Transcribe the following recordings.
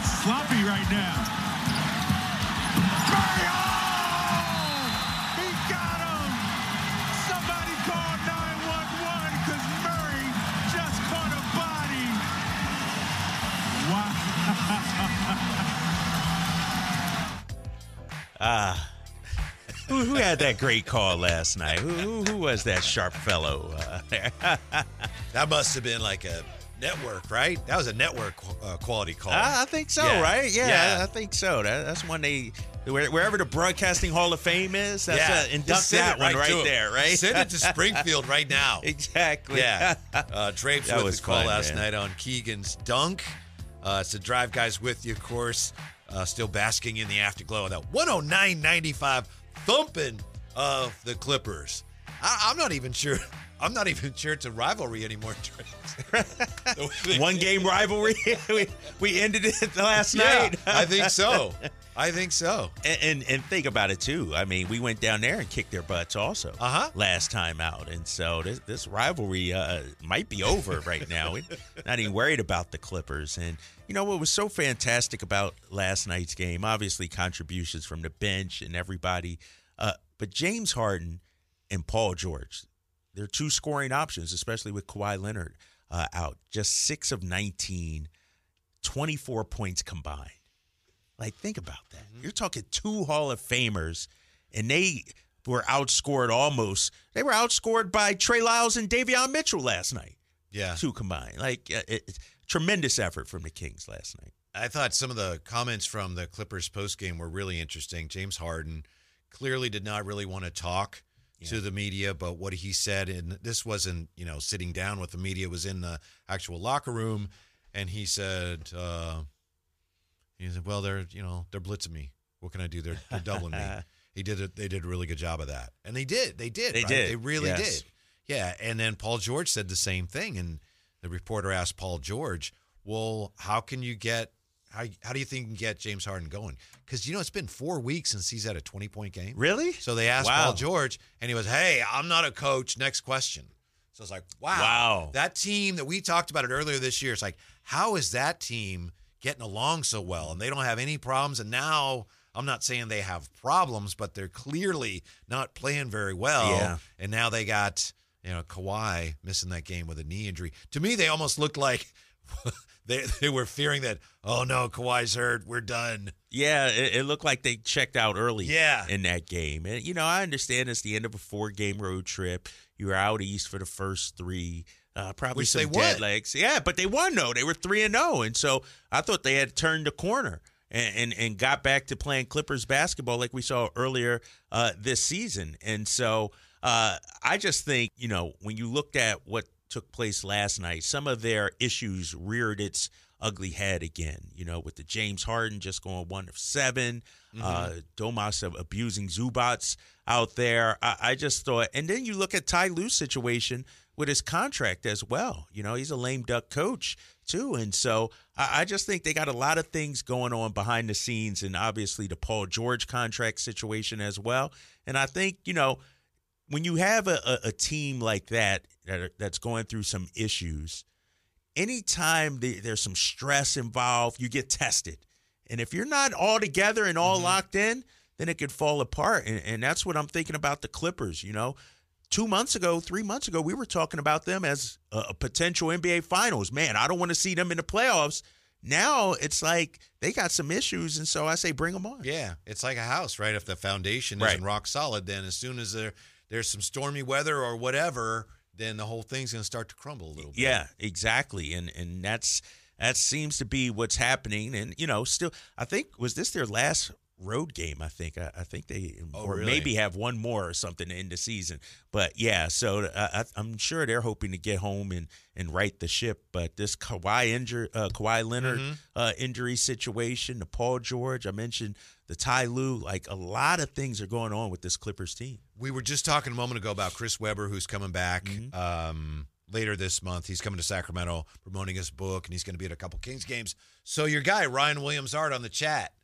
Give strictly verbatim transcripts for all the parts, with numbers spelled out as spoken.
sloppy right now. Murray, oh! He got him! Somebody call nine one one because Murray just caught a body. Wow. Ah. Who, who had that great call last night? Who, who, who was that sharp fellow? Uh, that must have been like a network, right? That was a network uh, quality call. I, I think so, yeah. right? Yeah, yeah. I, I think so. That, that's when they, wherever the Broadcasting Hall of Fame is, that's yeah. uh, induct that one right, right there, right? Send it to Springfield right now. Exactly. Yeah. Uh, Drapes with was the call fun, last man. night on Keegan's dunk. Uh, it's the Drive Guys with you, of course. Uh, still basking in the afterglow of that one oh nine ninety-five thumping of the Clippers. I, I'm not even sure. I'm not even sure it's a rivalry anymore. One game rivalry. we, we ended it last yeah, night. I think so. I think so. And, and and think about it too. I mean, we went down there and kicked their butts also uh-huh. last time out, and so this this rivalry uh, might be over right now. We're not even worried about the Clippers. And you know what was so fantastic about last night's game? Obviously, contributions from the bench and everybody, uh, but James Harden and Paul George, they're two scoring options, especially with Kawhi Leonard uh, out. Just six of nineteen, twenty-four points combined. Like, think about that. Mm-hmm. You're talking two Hall of Famers, and they were outscored almost. They were outscored by Trey Lyles and Davion Mitchell last night. Yeah. Two combined. Like, uh, it, tremendous effort from the Kings last night. I thought some of the comments from the Clippers postgame were really interesting. James Harden clearly did not really want to talk yeah. to the media, but what he said, and this wasn't, you know, sitting down with the media, it was in the actual locker room, and he said, uh, he said, well, they're, you know, they're blitzing me. What can I do? They're, they're doubling me. He did it. They did a really good job of that. And they did. They did. They right? did. They really yes. did. Yeah. And then Paul George said the same thing. And the reporter asked Paul George, well, how can you get, how, how do you think you can get James Harden going? Because, you know, it's been four weeks since he's had a twenty-point game. Really? So they asked wow. Paul George, and he was, hey, I'm not a coach. Next question. So it's like, wow. Wow. That team that we talked about it earlier this year, it's like, how is that team getting along so well, and they don't have any problems, and now I'm not saying they have problems, but they're clearly not playing very well, yeah. and now they got, you know, Kawhi missing that game with a knee injury. To me, they almost looked like they they were fearing that, oh no, Kawhi's hurt, we're done. Yeah, it, it looked like they checked out early yeah. in that game. And, you know, I understand it's the end of a four-game road trip. You were out east for the first three. Uh, probably Which some they dead won. legs. Yeah, but they won, though. They were three and oh, and so I thought they had turned the corner and, and, and got back to playing Clippers basketball like we saw earlier uh, this season. And so uh, I just think, you know, when you looked at what took place last night, some of their issues reared its ugly head again, you know, with the James Harden just going one of seven, mm-hmm. uh, Domas abusing Zubats out there. I, I just thought, and then you look at Ty Lue's situation with his contract as well. You know, he's a lame duck coach too. And so I, I just think they got a lot of things going on behind the scenes, and obviously the Paul George contract situation as well. And I think, you know, when you have a, a, a team like that, that are, that's going through some issues, anytime the, there's some stress involved, you get tested. And if you're not all together and all mm-hmm. locked in, then it could fall apart. And, and that's what I'm thinking about the Clippers, you know. Two months ago, three months ago, we were talking about them as a, a potential N B A Finals. Man, I don't want to see them in the playoffs. Now it's like they got some issues, and so I say bring them on. Yeah, it's like a house, right? If the foundation right. isn't rock solid, then as soon as there there's some stormy weather or whatever, then the whole thing's going to start to crumble a little bit. Yeah, exactly. And and that's that seems to be what's happening. And, you know, still, I think, was this their last road game? I think I, I think they oh, or really? maybe have one more or something in the season. But yeah, so I, I'm sure they're hoping to get home and, and right the ship. But this Kawhi injury, uh, Kawhi Leonard mm-hmm. uh, injury situation, the Paul George, I mentioned the Ty Lue, like a lot of things are going on with this Clippers team. We were just talking a moment ago about Chris Webber, who's coming back mm-hmm. um, later this month. He's coming to Sacramento promoting his book, and he's going to be at a couple Kings games. So your guy, Ryan Williams-Art, on the chat,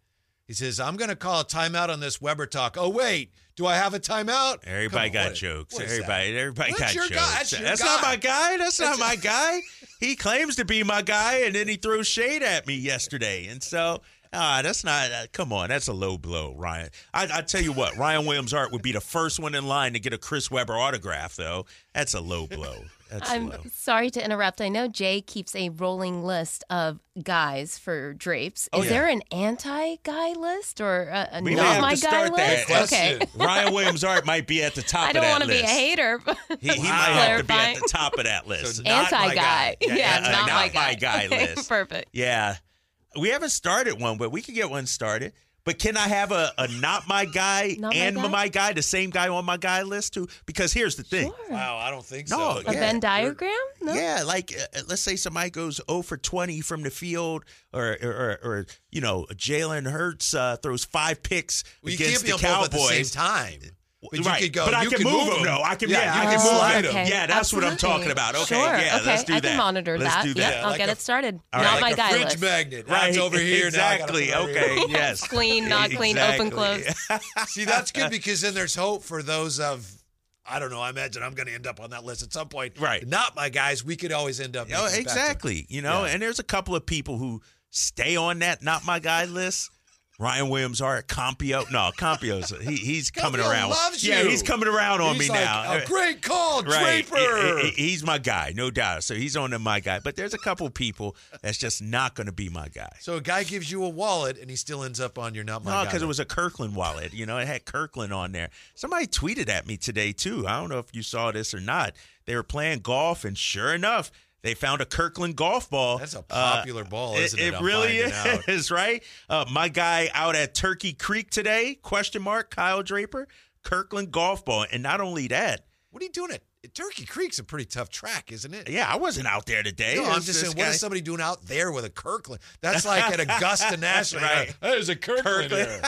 He says, I'm going to call a timeout on this Weber talk. Oh, wait. Do I have a timeout? Everybody on, got what, jokes. what Everybody, everybody What's got your jokes. guy? That's your That's guy. not my guy. That's, That's not my guy. He claims to be my guy, and then he throws shade at me yesterday. And so, ah, that's not. Uh, come on, that's a low blow, Ryan. I, I tell you what, Ryan Williams-Art would be the first one in line to get a Chris Webber autograph, though. That's a low blow. That's I'm low. sorry to interrupt. I know Jay keeps a rolling list of guys for Drapes. Is Oh, yeah. there an anti-guy list or a, a We may not have my to guy start that. list? Okay. Question. Ryan Williams-Art might be at the top I of don't that want to be list. a hater. But He, he Wow. might have to be at Clarifying. the top of that list. So not my Anti-guy. guy. Yeah, Yeah, not, not my my guy. guy Okay, list. Perfect. Yeah. We haven't started one, but we could get one started. But can I have a, a not my guy Not my and guy? my guy, the same guy on my guy list too? Because here's the thing. Sure. Wow, I don't think No, so. A yeah, Venn you're- diagram? No. Yeah, like uh, let's say somebody goes zero for twenty from the field, or or, or, or you know, Jalen Hurts uh, throws five picks Well, you against can't be the on both at the Cowboys. same time. But you right, could go. but I you can could move move them. them. No, I can. Yeah, Yeah, you I can can Oh, move slide them. okay. Yeah, that's what I'm Absolutely. talking about. Okay, Sure. yeah, okay. let's do I that. can monitor Let's that. do Yep, that. I'll Like get a- it started. All Not right, my like guy a fridge list. magnet. Right, That's over here. exactly. Now I gotta put it over Okay, here. yes. Clean, not clean, open, close. See, that's good because then there's hope for those of, I don't know, I imagine I'm going to end up on that list at some point. Right. Not my guys. We could always end up. Oh, making it back to- exactly. You know, Yeah. and there's a couple of people who stay on that not my guy list. Ryan Williams-Art, Compio. No, Compio's he, he's coming Compio around. loves Yeah, you. he's coming around on He's me like, now. a great call, Right. Draper. He- he- he's my guy, no doubt. So he's on to my guy. But there's a couple people that's just not going to be my guy. So a guy gives you a wallet and he still ends up on your not my No, guy. because it was a Kirkland wallet. You know, it had Kirkland on there. Somebody tweeted at me today, too. I don't know if you saw this or not. They were playing golf, and sure enough, they found a Kirkland golf ball. That's a popular ball, isn't it? It, I'm really finding out. is, right? Uh, my guy out at Turkey Creek today, question mark, Kyle Draper, Kirkland golf ball. And not only that, What are you doing at Turkey Creek's a pretty tough track, isn't it? yeah, I wasn't out there today. No, It I'm was just this saying, what guy- is somebody doing out there with a Kirkland? That's like at Augusta National. Right. There's a Kirkland, Kirkland. here.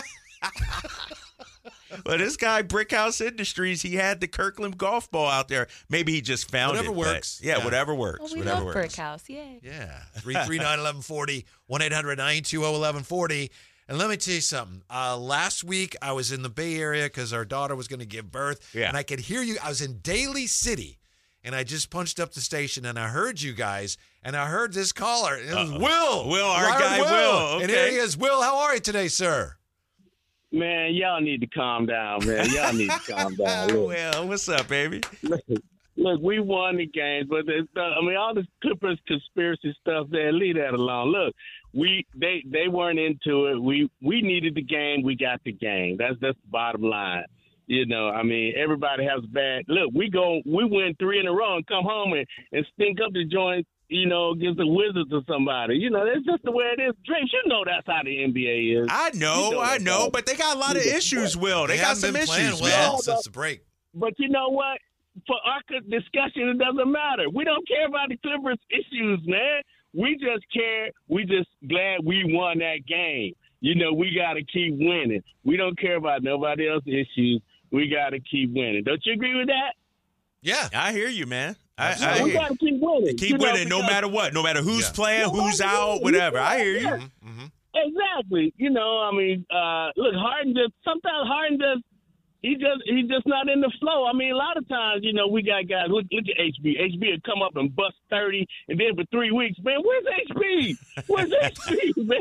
Well, this guy, Brickhouse Industries, he had the Kirkland golf ball out there. Maybe he just found Whatever it. but- works. Yeah, Yeah. whatever works. Oh, we whatever love works. Brick House. Yay. Yeah. three three nine, one one four zero, one eight hundred, nine two zero, one one four zero. And let me tell you something. Uh, last week, I was in the Bay Area because our daughter was going to give birth. Yeah. And I could hear you. I was in Daly City. And I just punched up the station, and I heard you guys, and I heard this caller. It was Uh-oh. Will. Will, our I heard guy Will. And here Okay. he is. Will, how are you today, sir? Man, y'all need to calm down, man. Y'all need to calm down. Look, Well, what's up, baby? look, look, we won the games, but it's, uh, I mean, all this Clippers conspiracy stuff there, leave that alone. Look, we they they weren't into it. We we needed the game. We got the game. That's that's the bottom line. You know, I mean, everybody has bad. Look, we go, we win three in a row and come home and, and stink up the joint. You know, against the Wizards or somebody. You know, that's just the way it is. Drapes, you know that's how the N B A is. I know, You know I that, know, bro. but they got a lot of You know issues, Will. They, They got haven't some been playing issues, well man. since the break. But you know what? For our discussion, it doesn't matter. We don't care about the Clippers' issues, man. We just care. We just glad we won that game. You know, we got to keep winning. We don't care about nobody else's issues. We got to keep winning. Don't you agree with that? Yeah. I hear you, man. I, I Absolutely. we hear got to keep winning. Keep you know, winning no because- matter what, no matter who's Yeah. playing, who's Yeah, out, yeah, whatever. yeah, I hear you. yeah. Mm-hmm. Exactly. You know, I mean, uh, look, Harden just sometimes Harden just he just he's just not in the flow. I mean, a lot of times, you know, we got guys. Look, look at H B. H B would come up and bust thirty, and then for three weeks, man, where's H B? Where's H B, man?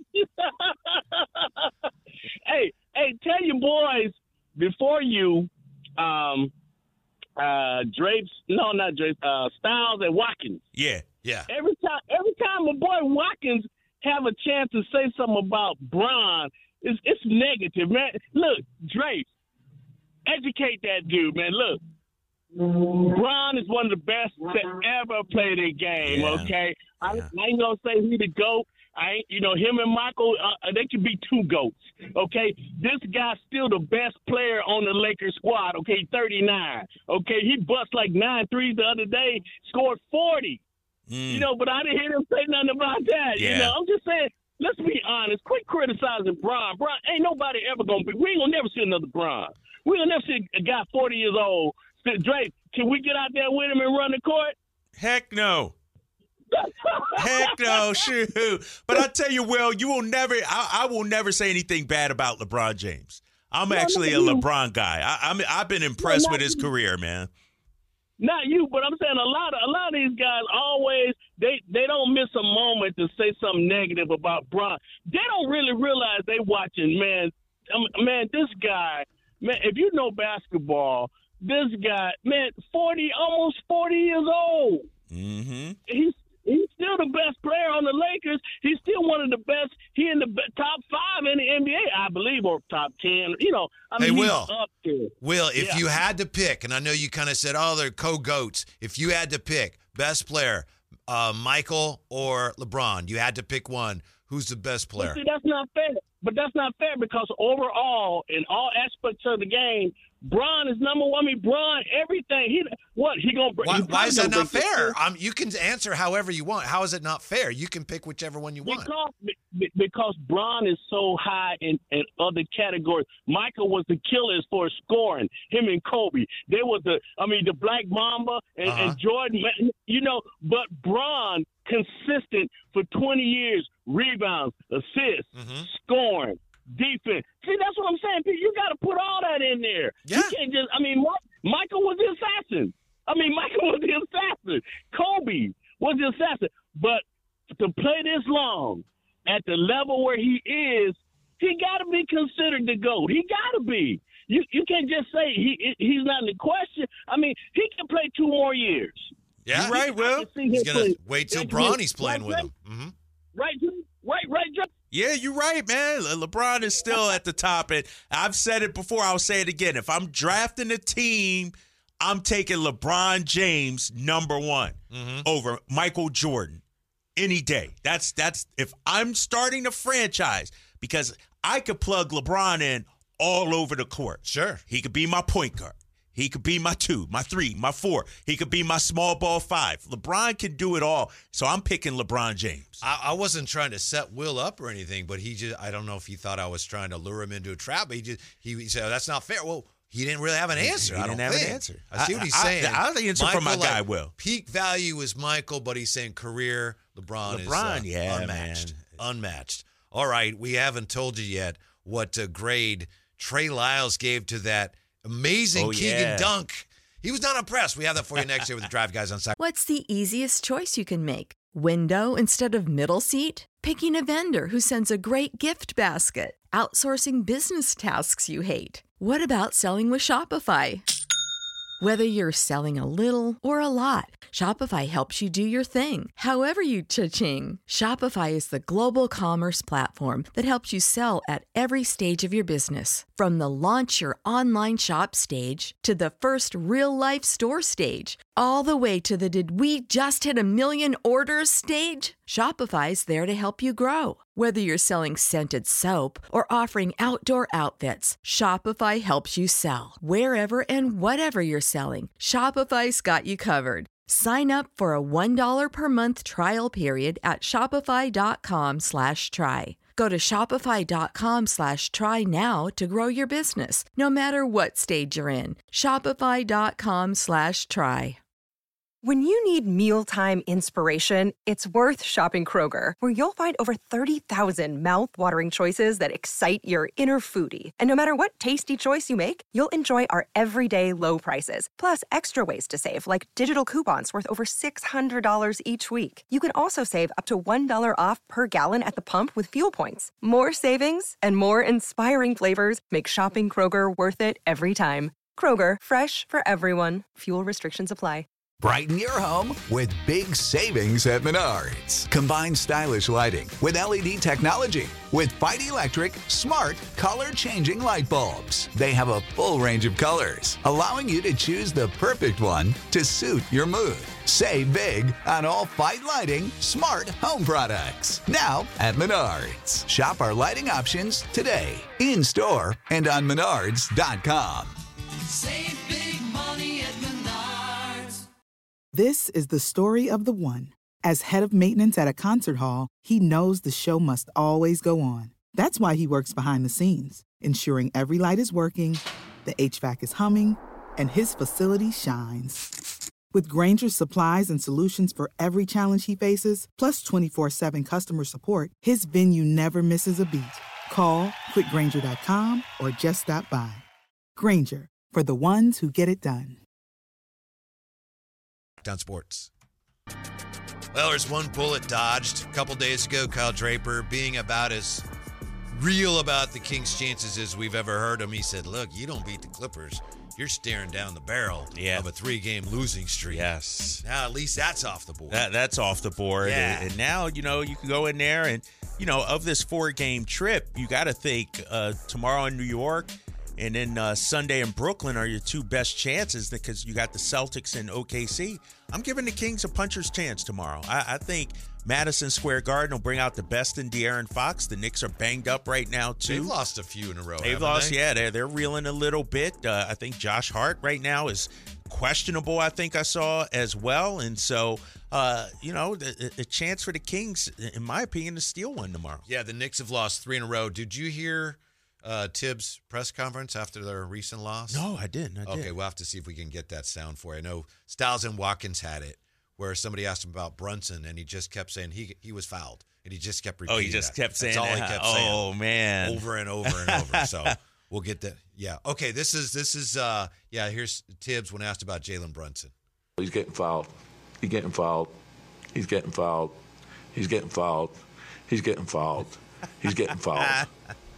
hey, hey, tell your boys before you, um, uh, Drapes. No, not Drapes. Uh, Styles and Watkins. Yeah. Yeah. Every time, every time a boy Watkins have a chance to say something about Bron, it's, it's negative, man. Look, Drake, educate that dude, man. Look, Bron is one of the best to ever play the game. Yeah. Okay, I, Yeah. I ain't gonna say he the GOAT. I ain't, you know, him and Michael, uh, they could be two GOATs. Okay, this guy's still the best player on the Lakers squad. Okay, thirty-nine. Okay, he bust like nine threes the other day, scored forty. Mm. You know, but I didn't hear them say nothing about that. Yeah. You know, I'm just saying, let's be honest. Quit criticizing Bron. Bron ain't nobody ever gonna be. We ain't gonna never see another Bron. We ain't gonna never see a guy forty years old. Say, Drake, can we get out there with him and run the court? Heck no. Heck no, shoot. But I tell you, Will, you will never. I, I will never say anything bad about LeBron James. I'm No, actually a not you. LeBron guy. I, I'm. I've been impressed not with his you. career, man. Not you, but I'm saying a lot of a lot of these guys always they they don't miss a moment to say something negative about Bron. They don't really realize they watching, man. Um, man, this guy, man. If you know basketball, this guy, man, forty, almost forty years old. Mm-hmm. He's he's still the best player on the Lakers. He's still one of the best. He in the be- top five in the N B A, I believe, or top ten. You know, I mean, Hey, he's Will. up there. Will, if Yeah. you had to pick, and I know you kind of said, oh, they're co-goats. If you had to pick best player, uh, Michael or LeBron, you had to pick one. Who's the best But player? see, that's not fair. But that's not fair because overall, in all aspects of the game, Bron is number one. I mean, Bron, everything. He what he gonna bring? Why, he why is that probably not gonna bring fair? Um, you can answer however you want. How is it not fair? You can pick whichever one you want. Because be- because Bron is so high in, in other categories. Michael was the killer as far as scoring. Him and Kobe, they were the. I mean, the Black Mamba and, Uh-huh. and Jordan. You know, but Bron consistent for twenty years. Rebounds, assists, Mhm. scoring, defense. See, that's what I'm saying. Pete. You got to put all that in there. Yeah. You can't just. I mean, Mi- Michael was the assassin. I mean, Michael was the assassin. Kobe was the assassin. But to play this long at the level where he is, he got to be considered the GOAT. He got to be. You you can't just say he he's not in the question. I mean, he can play two more years. Yeah, You're right, I Will. can see He's him gonna play- wait till Right, Bronny's right, playing with right, him. hmm Right, right, right, right. Yeah, you're right, man. Le- LeBron is still at the top, and I've said it before. I'll say it again. If I'm drafting a team, I'm taking LeBron James number one Mhm. over Michael Jordan any day. That's that's if I'm starting a franchise, because I could plug LeBron in all over the court. Sure. He could be my point guard. He could be my two, my three, my four. He could be my small ball five. LeBron can do it all. So I'm picking LeBron James. I, I wasn't trying to set Will up or anything, but he just, I don't know if he thought I was trying to lure him into a trap. But he just, he, he said, oh, that's not fair. Well, he didn't really have an answer. He I don't didn't have think. an answer. I see what I- he's I- saying. I'll answer from my Michael, guy, like, Will. Peak value is Michael, but he's saying career LeBron, is LeBron, uh, yeah, unmatched. man. Unmatched. All right, we haven't told you yet what uh, grade Trey Lyles gave to that amazing Oh, Keegan yeah. dunk. He was not impressed. We have that for you next year with the Drive Guys on Saturday. What's the easiest choice you can make? Window instead of middle seat? Picking a vendor who sends a great gift basket? Outsourcing business tasks you hate? What about selling with Shopify? Whether you're selling a little or a lot, Shopify helps you do your thing, however you cha-ching. Shopify is the global commerce platform that helps you sell at every stage of your business. From the launch your online shop stage to the first real-life store stage, all the way to the did we just hit a million orders stage. Shopify's there to help you grow. Whether you're selling scented soap or offering outdoor outfits, Shopify helps you sell. Wherever and whatever you're selling, Shopify's got you covered. Sign up for a one dollar per month trial period at shopify.com slash try. Go to shopify.com slash try now to grow your business, no matter what stage you're in. Shopify.com slash try. When you need mealtime inspiration, it's worth shopping Kroger, where you'll find over thirty thousand mouthwatering choices that excite your inner foodie. And no matter what tasty choice you make, you'll enjoy our everyday low prices, plus extra ways to save, like digital coupons worth over six hundred dollars each week. You can also save up to one dollar off per gallon at the pump with fuel points. More savings and more inspiring flavors make shopping Kroger worth it every time. Kroger, fresh for everyone. Fuel restrictions apply. Brighten your home with big savings at Menards. Combine stylish lighting with L E D technology with Fight Electric smart color-changing light bulbs. They have a full range of colors, allowing you to choose the perfect one to suit your mood. Save big on all Fight Lighting smart home products. Now at Menards. Shop our lighting options today, in-store and on menards dot com. Save big money at Menards. This is the story of the one. As head of maintenance at a concert hall, he knows the show must always go on. That's why he works behind the scenes, ensuring every light is working, the H V A C is humming, and his facility shines. With Granger's supplies and solutions for every challenge he faces, plus twenty-four seven customer support, his venue never misses a beat. Call quick granger dot com or just stop by. Granger, for the ones who get it done. Down Sports. Well, there's one bullet dodged. A couple days ago, Kyle Draper, being about as real about the Kings' chances as we've ever heard him, he said, look, you don't beat the Clippers, you're staring down the barrel yeah. of a three-game losing streak. Yes. Now, at least that's off the board. That, that's off the board. Yeah. And, and now, you know, you can go in there and, you know, of this four-game trip, you got to think uh, tomorrow in New York and then uh, Sunday in Brooklyn are your two best chances because you got the Celtics and O K C. I'm giving the Kings a puncher's chance tomorrow. I, I think Madison Square Garden will bring out the best in De'Aaron Fox. The Knicks are banged up right now, too. They've lost a few in a row, They've lost, they? yeah. They're, they're reeling a little bit. Uh, I think Josh Hart right now is questionable, I think I saw as well. And so, uh, you know, the, the chance for the Kings, in my opinion, to steal one tomorrow. Yeah, the Knicks have lost three in a row. Did you hear uh, Tibbs' press conference after their recent loss? No, I didn't. I okay, did. we'll have to see if we can get that sound for you. I know Styles and Watkins had it, where somebody asked him about Brunson, and he just kept saying he he was fouled, and he just kept repeating Oh, he just that. kept saying That's all that. he kept Oh, saying. man. Over and over and over. So we'll get that. Yeah. Okay, this is, this is uh, yeah, here's Tibbs when asked about Jalen Brunson. He's getting fouled. He's getting fouled. He's getting fouled. He's getting fouled. He's getting fouled. He's getting fouled.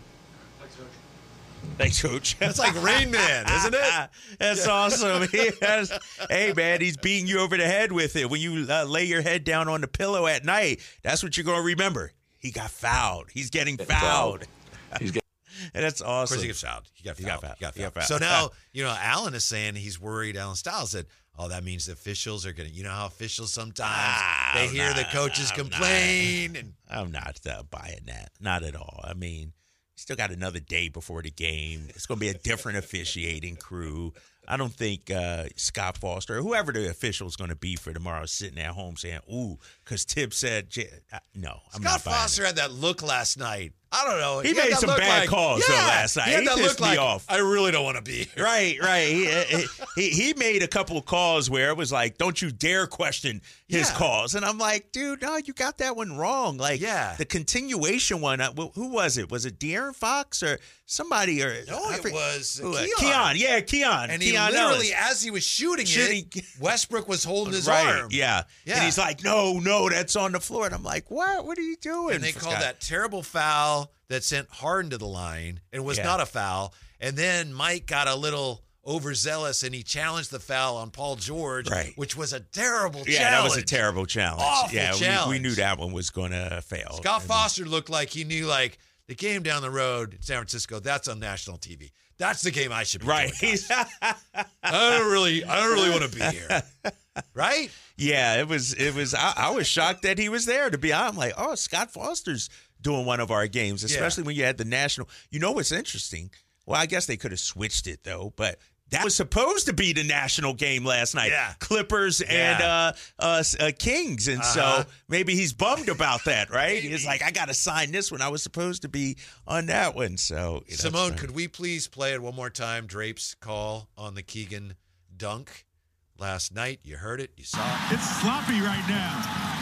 Thanks, Coach. That's like Rain Man, isn't it? That's Yeah. awesome. He has, hey, man, he's beating you over the head with it. When you uh, lay your head down on the pillow at night, that's what you're going to remember. He got fouled. He's getting, Getting fouled. fouled. He's getting. And that's awesome. Of course he gets fouled. He got He fouled. got fouled. He got He got fouled. fouled. So now, you know, Allen is saying he's worried. Alan Styles said, oh, that means the officials are going to, you know how officials sometimes, Ah, they I'm hear the not- coaches I'm complain. not- and I'm not uh, buying that. Not at all. I mean, still got another day before the game. It's going to be a different officiating crew. I don't think uh, Scott Foster or whoever the official is going to be for tomorrow is sitting at home saying, ooh, because Tibbs said, J-. Uh, no, I'm Scott not buying Foster it. had that look last night. I don't know. He had made that some look bad like- calls, though, yeah, last night. He had He that pissed look me like, off. I really don't want to be here. Right, right. He, he he he made a couple of calls where it was like, "Don't you dare question his Yeah. calls," and I'm like, "Dude, no, you got that one wrong." Like, Yeah. the continuation one. Uh, wh- who was it? Was it De'Aaron Fox or somebody? Or No, I it forget- was who, uh, Keon. Keon, yeah, Keon. And he Keon literally, Ellis. as he was shooting, Shooting- it, Westbrook was holding his right, arm. yeah. Yeah. And he's like, "No, no, that's on the floor." And I'm like, "What? What are you doing?" And they For called Scott- that terrible foul that sent Harden to the line and was Yeah. not a foul. And then Mike got a little overzealous and he challenged the foul on Paul George, Right. which was a terrible Yeah, challenge. that was a terrible challenge. Awful yeah, we- We, challenge. knew that one was going to fail. Scott And- Foster looked like he knew, like, the game down the road in San Francisco, that's on national T V. That's the game I should be Right. doing, guys. I don't really, I don't really want to be here. Right? Yeah, it was. It was. I, I was shocked that he was there. To be honest, I'm like, oh, Scott Foster's doing one of our games, especially when you had the national. You know what's interesting? Well, I guess they could have switched it though, but that was supposed to be the national game last night. Yeah. Clippers and Yeah. uh, uh, uh, Kings, and Uh-huh. so maybe he's bummed about that, right? He's like, I got to sign this one. I was supposed to be on that one. So you know, Simone, it's, uh, could we please play it one more time? Drape's call on the Keegan dunk last night. You heard it. You saw it. It's sloppy right now.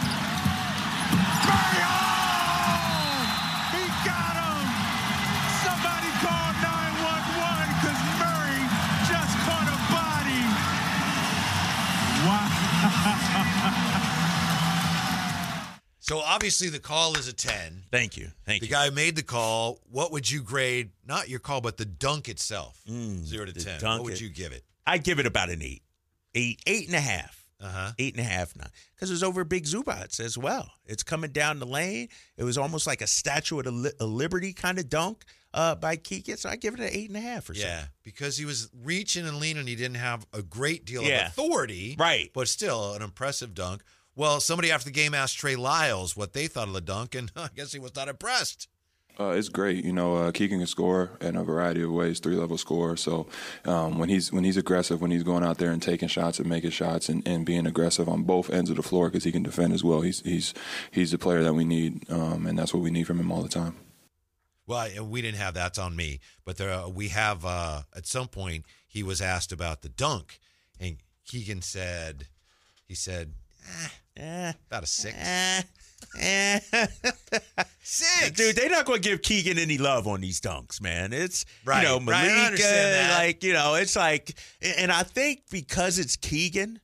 Murray, oh! He got him! Somebody call nine one one because Murray just caught a body. Wow. So obviously the call is a ten. Thank you. Thank The you. guy who made the call. What would you grade? Not your call, but the dunk itself. Mm, Zero to the ten. dunk What would it- you give it? I give it about an eight, eight, eight and a half. Uh-huh. Eight and a half now. Because it was over Big Zubats as well. It's coming down the lane. It was almost like a Statue of the Li- of Liberty kind of dunk uh, by Keegan. So I give it an eight and a half or so. Yeah, because he was reaching and leaning. He didn't have a great deal Yeah. of authority. Right. But still, an impressive dunk. Well, somebody after the game asked Trey Lyles what they thought of the dunk, and I guess he was not impressed. Uh, it's great, you know. Uh, Keegan can score in a variety of ways, three-level scorer. So um, when he's when he's aggressive, when he's going out there and taking shots and making shots and, and being aggressive on both ends of the floor, because he can defend as well. He's he's he's the player that we need, um, and that's what we need from him all the time. Well, I- we didn't have that's on me, but there uh, we have. Uh, at some point, he was asked about the dunk, and Keegan said, He said, eh, Eh, about a six. eh, eh. Six. Dude, they're not going to give Keegan any love on these dunks, man. It's, Right, you know, right, I Malika, understand that. like, you know, it's like, and I think because it's Keegan,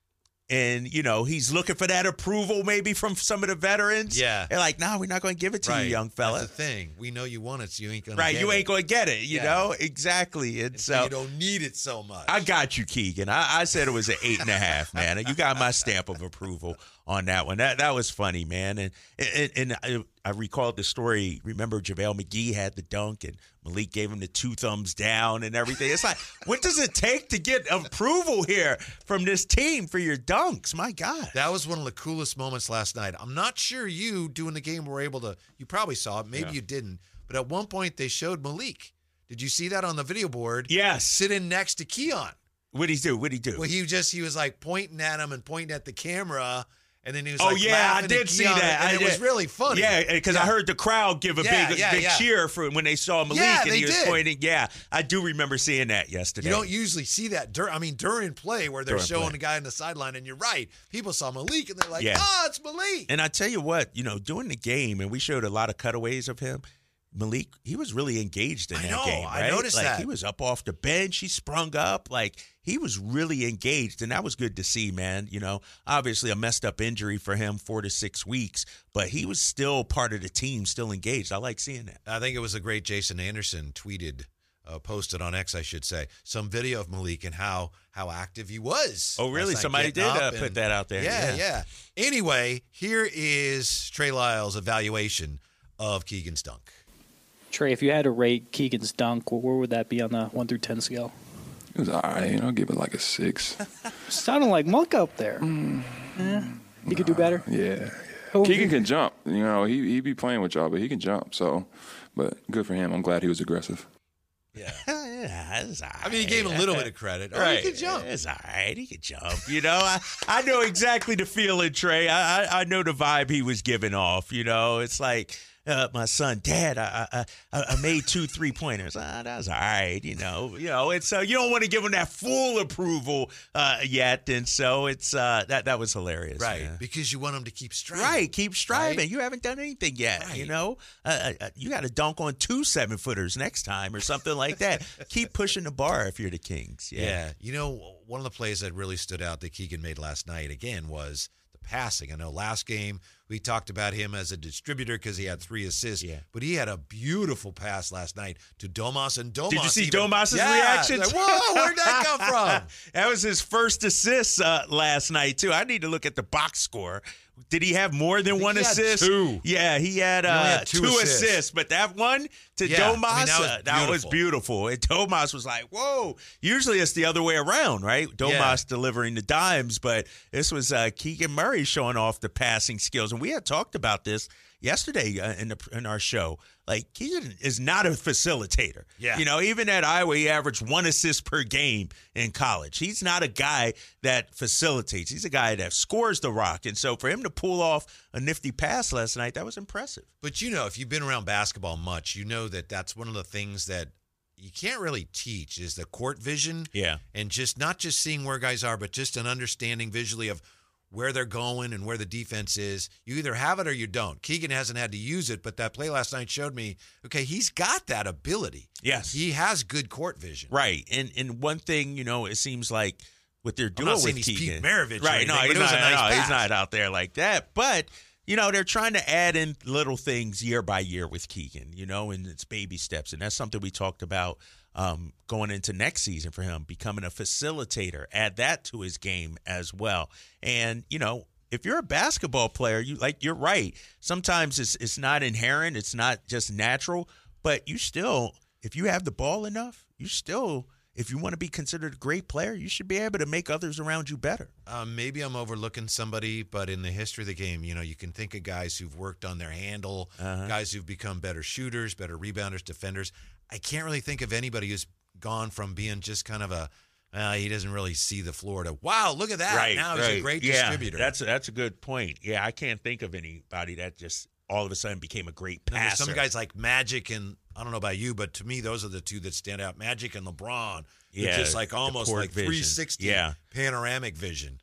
and, you know, he's looking for that approval maybe from some of the veterans. Yeah. They're like, no, we're not going to give it to Right. you, young fella. That's the thing. We know you want it, so you ain't going to Right, get you it. ain't going to get it, you Yeah. know? Exactly. And, And so so you don't need it so much. I got you, Keegan. I, I said it was an eight and a half, man. You got my stamp of approval on that one. That that was funny, man. And and, and I, I recalled the story. Remember, JaVale McGee had the dunk, and Malik gave him the two thumbs down and everything. It's like, what does it take to get approval here from this team for your dunks? My God. That was one of the coolest moments last night. I'm not sure you, doing the game, were able to. You probably saw it. Maybe Yeah. you didn't. But at one point, they showed Malik. Did you see that on the video board? Yes. Sitting next to Keon. What'd he do? What'd he do? Well, he just he was like pointing at him and pointing at the camera, and then he was Oh like, yeah, I laughing did at see Keon, that. and I it did. was really funny. Yeah, because I heard the crowd give a Yeah, big, yeah, big yeah. cheer for when they saw Malik, Yeah, and they he was did. pointing. Yeah, I do remember seeing that yesterday. You don't usually see that. Dur- I mean, during play where they're During showing play. the guy on the sideline, and you're right. People saw Malik, and they're like, Yeah. "Oh, it's Malik." And I tell you what, you know, during the game, and we showed a lot of cutaways of him. Malik, he was really engaged in I that know, game, I right? noticed like, that. He was up off the bench. He sprung up. Like, he was really engaged, and that was good to see, man. You know, obviously a messed up injury for him, four to six weeks, but he was still part of the team, still engaged. I like seeing that. I think it was a great Jason Anderson tweeted, uh, posted on X, I should say, some video of Malik and how how active he was. Oh, really? last night, Somebody getting did up uh, put and- that out there. Yeah, yeah, Anyway, here is Trey Lyles' evaluation of Keegan's dunk. Trey, if you had to rate Keegan's dunk, where would that be on the one through ten scale? It was all right. You know, I'll give it like a six. Sounding like Monk up there. Yeah. He could do better. Yeah. Who- Keegan can jump. You know, he he be playing with y'all, but he can jump. So, but good for him. I'm glad he was aggressive. Yeah. yeah, it's all I mean, he gave him a little bit of credit. Oh, right. he could jump. It's all right. He could jump. You know, I, I know exactly the feeling, Trey. I, I I know the vibe he was giving off. You know, it's like uh, my son, Dad, I I, I I made two three pointers. Ah, that was all right. You know, you know. And so you don't want to give him that full approval uh, yet, and so it's uh, that that was hilarious, Right, man. because you want him to keep striving. Right, keep striving. Right? You haven't done anything yet. Right. You know, uh, uh, you got to dunk on two seven footers next time or something like that. Keep pushing the bar if you're the Kings. Yeah. Yeah. You know, one of the plays that really stood out that Keegan made last night, again, was the passing. I know last game we talked about him as a distributor because he had three assists, Yeah. but he had a beautiful pass last night to Domas. And Domas Did you see even, Domas's yeah, reaction? like, whoa, where'd that come from? That was his first assist uh, last night, too. I need to look at the box score. Did he have more than think one he had assist? two. Yeah, he had, He only uh, had two two, assists. assists. But that one to Yeah, I mean, Domas, that was uh, that was beautiful. And Domas was like, whoa. Usually it's the other way around, right? Domas Yeah. delivering the dimes, but this was uh, Keegan Murray showing off the passing skills. And we had talked about this yesterday uh, in the in our show. Like, Keegan is not a facilitator. Yeah. You know, even at Iowa, he averaged one assist per game in college. He's not a guy that facilitates. He's a guy that scores the rock. And so for him to pull off a nifty pass last night, that was impressive. But, you know, if you've been around basketball much, you know that that's one of the things that you can't really teach is the court vision. Yeah. And just not just seeing where guys are, but just an understanding visually of where they're going and where the defense is. You either have it or you don't. Keegan hasn't had to use it, but that play last night showed me, okay, he's got that ability. Yes. He has good court vision. Right. And and one thing, you know, it seems like what they're I'm doing not with saying he's Keegan. Pete Maravich or right. No, anything, he's but it was not, a nice no, he's pass. not out there like that. But, you know, they're trying to add in little things year by year with Keegan, you know, and it's baby steps. And that's something we talked about um, going into next season for him, becoming a facilitator. Add that to his game as well. And, you know, if you're a basketball player, you like you're right. Sometimes it's it's not inherent, it's not just natural, but you still, if you have the ball enough, you still, if you want to be considered a great player, you should be able to make others around you better. Um, maybe I'm overlooking somebody, but in the history of the game, you know, you can think of guys who've worked on their handle, Uh-huh. guys who've become better shooters, better rebounders, defenders. I can't really think of anybody who's gone from being just kind of a, uh, he doesn't really see the floor to, wow, look at that. Right. Now he's right. a great yeah, distributor. That's a, that's a good point. Yeah, I can't think of anybody that just all of a sudden became a great And there's passer. some guys like Magic and I don't know about you, but to me, those are the two that stand out. Magic and LeBron. They're Yeah, just like the almost court like vision. three sixty Yeah. panoramic vision.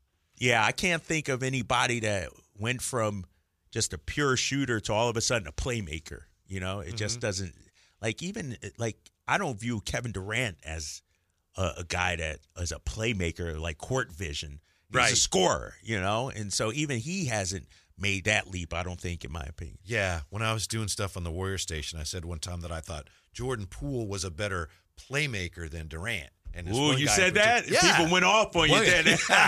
Yeah, I can't think of anybody that went from just a pure shooter to all of a sudden a playmaker. You know, it mm-hmm. just doesn't like even like I don't view Kevin Durant as a, a guy that is a playmaker like court vision. He's right. a scorer, you know, and so even he hasn't made that leap, I don't think, in my opinion. Yeah, when I was doing stuff on the Warrior Station, I said one time that I thought Jordan Poole was a better playmaker than Durant. And Ooh, you said that? Yeah. People went off on you then.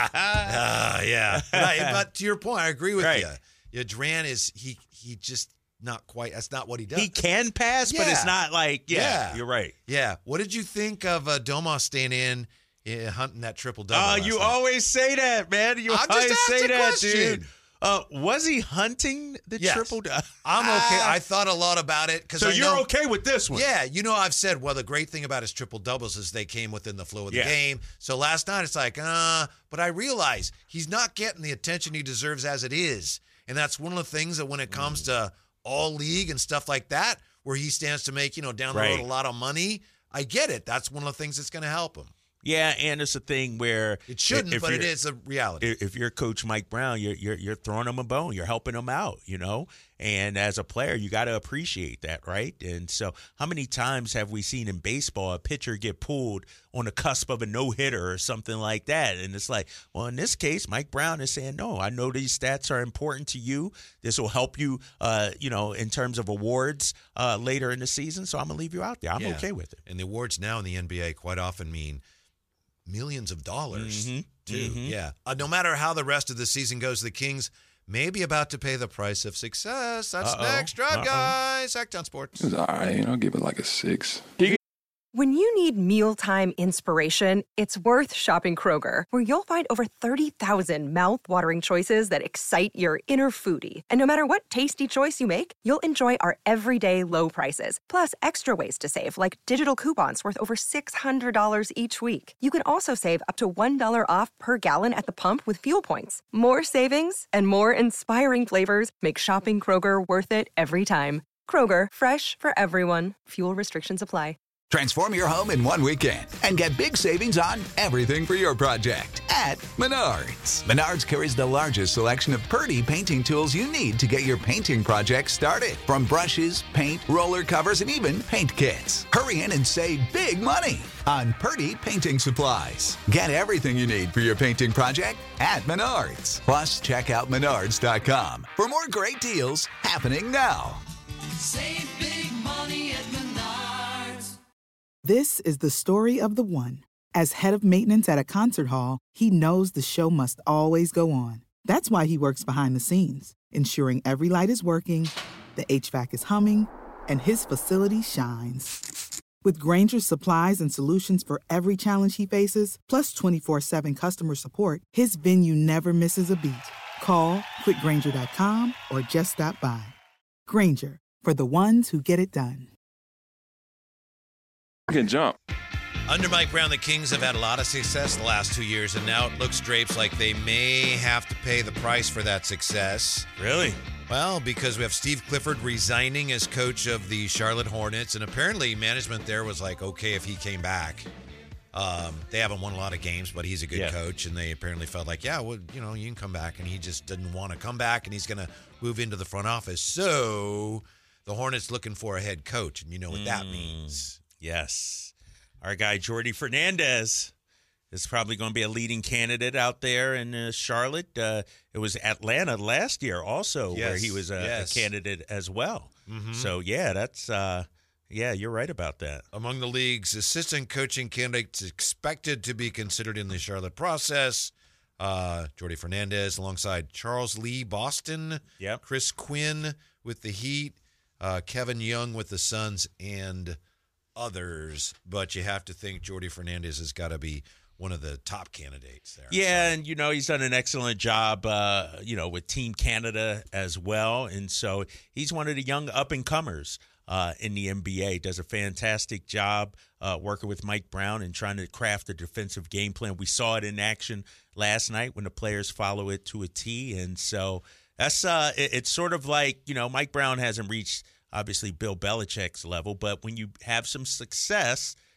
uh, yeah. But, I, but to your point, I agree with right. you. Yeah, Durant is, he he just not quite, that's not what he does. He can pass, yeah. but it's not like, yeah, yeah, you're right. Yeah. What did you think of uh, Domas staying in, uh, hunting that triple-double? Oh, uh, you night? always say that, man. You I'll always just say that, question. dude. Uh, was he hunting the yes. triple double? I'm okay. I thought a lot about it. So I you're know, okay with this one? Yeah. You know, I've said, well, the great thing about his triple doubles is they came within the flow of the yeah. game. So last night it's like, uh, but I realize he's not getting the attention he deserves as it is. And that's one of the things that when it comes mm. to all league and stuff like that, where he stands to make, you know, down the right. road a lot of money, I get it. That's one of the things that's going to help him. Yeah, and it's a thing where it shouldn't, but it is a reality. If you're Coach Mike Brown, you're you're you're throwing him a bone, you're helping him out, you know. And as a player, you got to appreciate that, right? And so, how many times have we seen in baseball a pitcher get pulled on the cusp of a no hitter or something like that? And it's like, well, in this case, Mike Brown is saying, no, I know these stats are important to you. This will help you, uh, you know, in terms of awards uh, later in the season. So I'm gonna leave you out there. I'm yeah. okay with it. And the awards now in the N B A quite often mean millions of dollars, mm-hmm. too. Mm-hmm. Yeah. Uh, no matter how the rest of the season goes, the Kings may be about to pay the price of success. That's Uh-oh. next. Drive, Uh-oh. guys. Sacktown Sports. It was all right. I'll give it like a six. When you need mealtime inspiration, it's worth shopping Kroger, where you'll find over thirty thousand mouthwatering choices that excite your inner foodie. And no matter what tasty choice you make, you'll enjoy our everyday low prices, plus extra ways to save, like digital coupons worth over six hundred dollars each week. You can also save up to one dollar off per gallon at the pump with fuel points. More savings and more inspiring flavors make shopping Kroger worth it every time. Kroger, fresh for everyone. Fuel restrictions apply. Transform your home in one weekend and get big savings on everything for your project at Menards. Menards carries the largest selection of Purdy painting tools you need to get your painting project started. From brushes, paint, roller covers, and even paint kits. Hurry in and save big money on Purdy painting supplies. Get everything you need for your painting project at Menards. Plus, check out menards dot com for more great deals happening now. Save big money at Menards. This is the story of the one. As head of maintenance at a concert hall, he knows the show must always go on. That's why he works behind the scenes, ensuring every light is working, the H V A C is humming, and his facility shines. With Grainger's supplies and solutions for every challenge he faces, plus twenty-four seven customer support, his venue never misses a beat. Call quick grainger dot com or just stop by. Grainger, for the ones who get it done. I can jump. Under Mike Brown, the Kings have had a lot of success the last two years, and now it looks, Drapes, like they may have to pay the price for that success. Really? Well, because we have Steve Clifford resigning as coach of the Charlotte Hornets, and apparently management there was like, okay if he came back. Um, they haven't won a lot of games, but he's a good yeah. coach, and they apparently felt like, yeah, well, you know, you can come back, and he just didn't want to come back, and he's going to move into the front office. So the Hornets looking for a head coach, and you know what mm. that means. Yes. Our guy, Jordy Fernandez, is probably going to be a leading candidate out there in uh, Charlotte. Uh, it was Atlanta last year also yes. where he was a, yes. a candidate as well. Mm-hmm. So, yeah, that's uh, – yeah, you're right about that. Among the league's assistant coaching candidates expected to be considered in the Charlotte process, uh, Jordy Fernandez alongside Charles Lee Boston, yep. Chris Quinn with the Heat, uh, Kevin Young with the Suns, and – others, but you have to think Jordy Fernandez has got to be one of the top candidates there. Yeah, so. And, you know, he's done an excellent job, uh, you know, with Team Canada as well. And so he's one of the young up-and-comers uh, in the N B A. Does a fantastic job uh, working with Mike Brown and trying to craft a defensive game plan. We saw it in action last night when the players follow it to a T. And so that's uh, it, it's sort of like, you know, Mike Brown hasn't reached – obviously Bill Belichick's level, but when you have some success,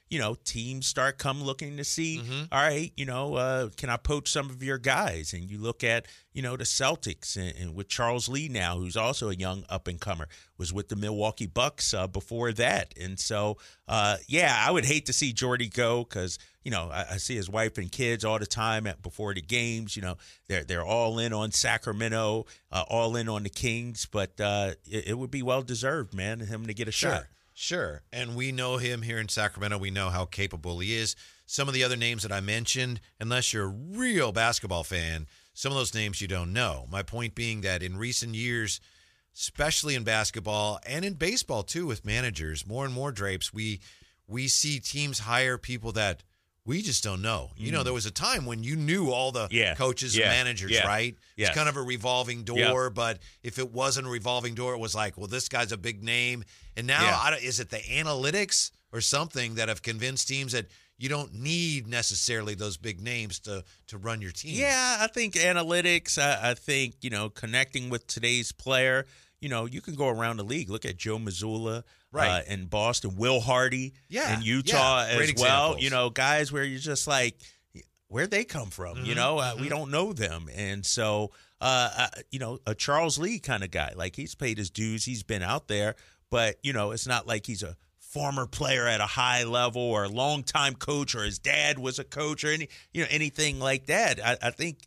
you know, teams start come looking to see, Mm-hmm. all right, you know, uh, can I poach some of your guys? And you look at, you know, the Celtics and, and with Charles Lee now, who's also a young up-and-comer, was with the Milwaukee Bucks uh, before that. And so, uh, yeah, I would hate to see Jordy go because, you know, I, I see his wife and kids all the time at, before the games. You know, they're they're all in on Sacramento, uh, all in on the Kings. But uh, it, it would be well-deserved, man, him to get a Sure. shot. Sure. And we know him here in Sacramento. We know how capable he is. Some of the other names that I mentioned, unless you're a real basketball fan, some of those names you don't know. My point being that in recent years, especially in basketball and in baseball too with managers, more and more, Drapes, we we see teams hire people that we just don't know. You know, there was a time when you knew all the Yeah. coaches Yeah. and managers, Yeah. right? Yes. It's kind of a revolving door, Yeah. but if it wasn't a revolving door, it was like, well, this guy's a big name. And now, Yeah. I don't, is it the analytics or something that have convinced teams that you don't need necessarily those big names to, to run your team? Yeah, I think analytics, I, I think, you know, connecting with today's player, you know, you can go around the league. Look at Joe Mazzulla Right. uh, in Boston, Will Hardy Yeah, in Utah yeah. Great as well. examples. You know, guys where you're just like, where'd they come from? Mm-hmm, You know, uh, we don't know them. And so, uh, uh, you know, a Charles Lee kind of guy, like he's paid his dues. He's been out there, but, you know, it's not like he's a former player at a high level or a longtime coach or his dad was a coach or any, you know, anything like that. I, I think,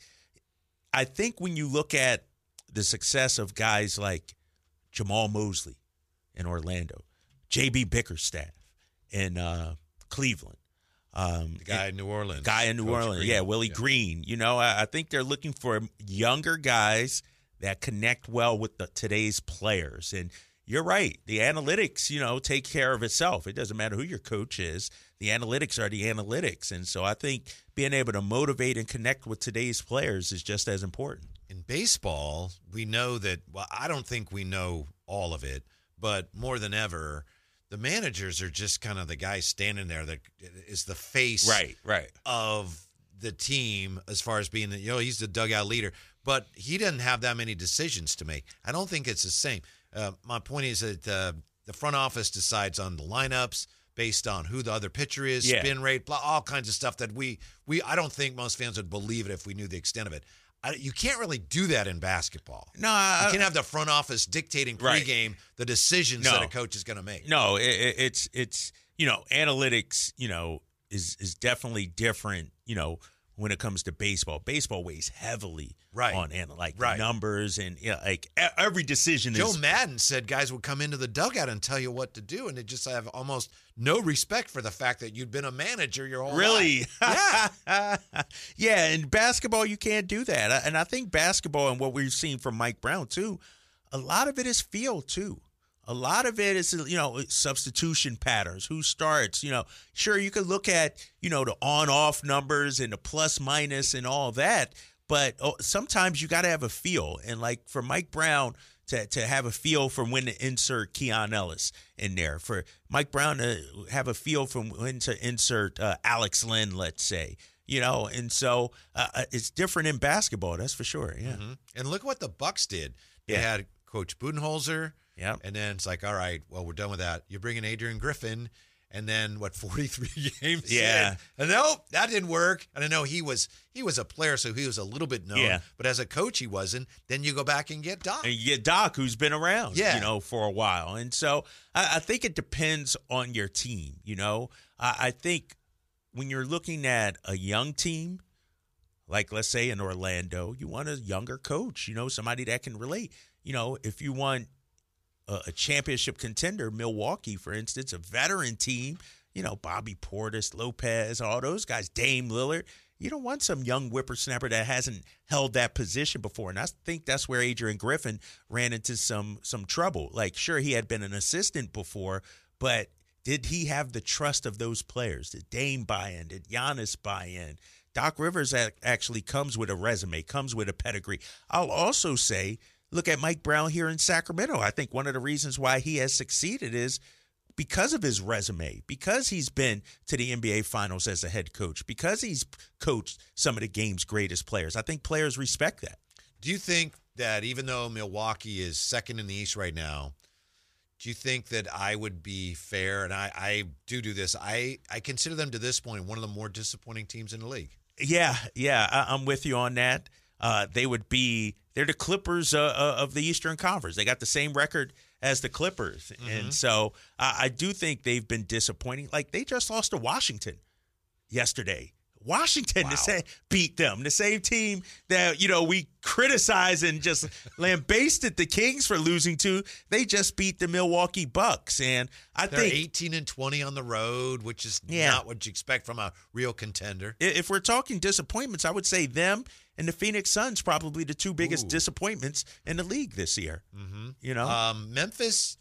I think when you look at the success of guys like Jamal Mosley in Orlando, J B Bickerstaff in uh, Cleveland, um, The guy in New Orleans. guy in New Coach Orleans, Green. yeah, Willie Green. You know, I, I think they're looking for younger guys that connect well with the, today's players. And you're right, the analytics, you know, take care of itself. It doesn't matter who your coach is. The analytics are the analytics. And so I think being able to motivate and connect with today's players is just as important. In baseball, we know that, well, I don't think we know all of it, but more than ever, the managers are just kind of the guy standing there that is the face Right, right. of the team as far as being, the, you know, he's the dugout leader, but he doesn't have that many decisions to make. I don't think it's the same. Uh, my point is that uh, the front office decides on the lineups based on who the other pitcher is, Yeah. spin rate, blah, all kinds of stuff that we, we, I don't think most fans would believe it if we knew the extent of it. I, you can't really do that in basketball. No, I, You can't have the front office dictating Right. pregame the decisions No. that a coach is going to make. No, it, it, it's it's you know analytics. You know is is definitely different. You know when it comes to baseball, baseball weighs heavily Right. on and like Right. numbers and you know, like e- every decision Joe is Madden said guys would come into the dugout and tell you what to do, and they just have almost no respect for the fact that you'd been a manager your whole really. life. Yeah. Yeah, in basketball you can't do that, and I think basketball and what we've seen from Mike Brown too, a lot of it is feel too. A lot of it is, you know, substitution patterns, who starts, you know. Sure, you could look at, you know, the on-off numbers and the plus minus and all that, but oh, sometimes you got to have a feel. And like for Mike Brown to, to have a feel for when to insert Keon Ellis in there, for Mike Brown to have a feel from when to insert uh, Alex Lynn, let's say, you know. And so uh, it's different in basketball, that's for sure, yeah. Mhm. And look what the Bucks did. They Yeah. had Coach Budenholzer. Yeah. And then it's like, all right, well, we're done with that. You're bringing Adrian Griffin, and then what? forty-three games. Yeah. in. And nope, that didn't work. And I know he was he was a player, so he was a little bit known. Yeah. But as a coach, he wasn't. Then you go back and get Doc. And you get Doc, who's been around, Yeah. you know, for a while. And so I, I think it depends on your team, you know. I, I think when you're looking at a young team, like let's say in Orlando, you want a younger coach, you know, somebody that can relate. You know, if you want a, a championship contender, Milwaukee, for instance, a veteran team, you know, Bobby Portis, Lopez, all those guys, Dame Lillard. You don't want some young whippersnapper that hasn't held that position before. And I think that's where Adrian Griffin ran into some some trouble. Like, sure, he had been an assistant before, but did he have the trust of those players? Did Dame buy in? Did Giannis buy in? Doc Rivers actually comes with a resume, comes with a pedigree. I'll also say, look at Mike Brown here in Sacramento. I think one of the reasons why he has succeeded is because of his resume, because he's been to the N B A Finals as a head coach, because he's coached some of the game's greatest players. I think players respect that. Do you think that even though Milwaukee is second in the East right now, Do you think that I would be fair? And I, I do do this. I, I consider them to this point one of the more disappointing teams in the league. Yeah, yeah, I, I'm with you on that. Uh, they would be they're the Clippers uh, uh, of the Eastern Conference. They got the same record as the Clippers, mm-hmm. and so uh, I do think they've been disappointing. Like they just lost to Washington yesterday. Washington wow. to say beat them, the same team that you know we criticized and just lambasted the Kings for losing to. They just beat the Milwaukee Bucks, and I They're think eighteen and twenty on the road, which is yeah. not what you expect from a real contender. If we're talking disappointments, I would say them and the Phoenix Suns probably the two biggest Ooh. disappointments in the league this year. Mm-hmm. You know, um, Memphis.